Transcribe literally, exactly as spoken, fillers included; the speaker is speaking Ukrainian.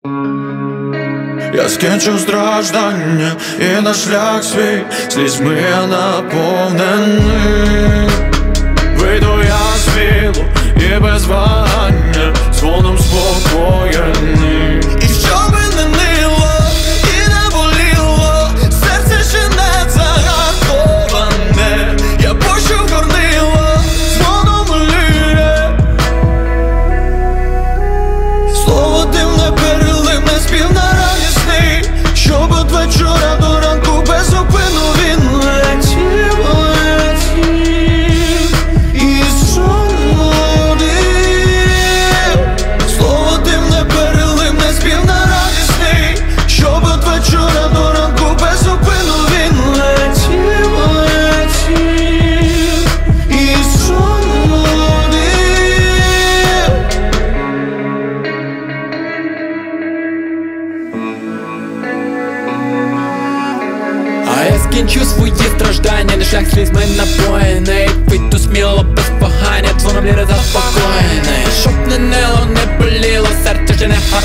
Я скінчу страждання і на шлях свій слізьми я наповнений. Вийду я з вілу і без вагання, дзвоном спокоєний. І щоби не нило і не боліло, серце ще не загартоване, я пущу в горнило, дзвоном ліє. Слово дивне, переливне, спів на радісний, щоб від вечора до ранку без зупину він летів, летів і сонудив. Слово дивне, переливне, спів на радісний, щоб від вечора до ранку без зупину він летів, летів і сонудив. А я скінчу свої страждання, на шлях слізьми напоєний. Вийду сміло без вагання, дзвоном ліри заспокоєний. Щоб не нило, не боліло, серце ще не